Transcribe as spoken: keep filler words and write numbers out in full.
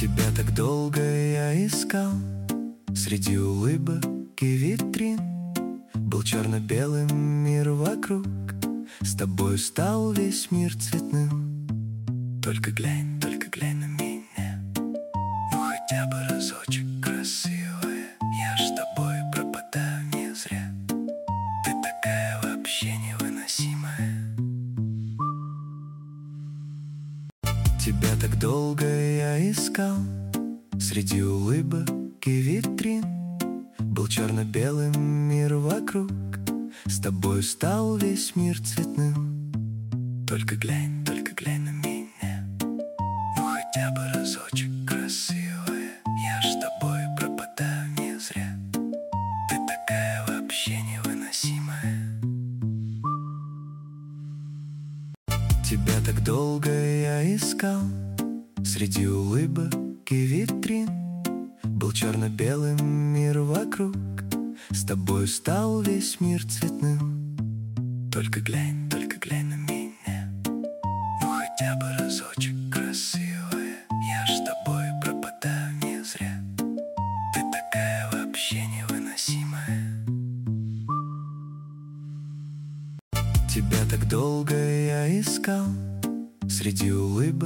Тебя так долго я искал среди улыбок и витрин. Был черно-белым мир вокруг, с тобою стал весь мир цветным. Только глянь, только глянь на меня, ну хотя бы разочек, красивая. Я ж с тобой пропадаю не зря, ты такая вообще невыносимая. Тебя так долго я искал среди улыбок и витрин. Был черно-белым мир вокруг, с тобою стал весь мир цветным. Только глянь, только глянь на меня, ну хотя бы разочек, красивая. Я ж с тобой пропадаю не зря, ты такая вообще невыносимая. Тебя так долго я искал среди улыбок и витрин. Был черно-белым мир вокруг, с тобою стал весь мир цветным. Только глянь, только глянь на меня, ну хотя бы разочек, красивая. Я ж с тобой пропадаю не зря, ты такая вообще невыносимая. Тебя так долго я искал среди улыбок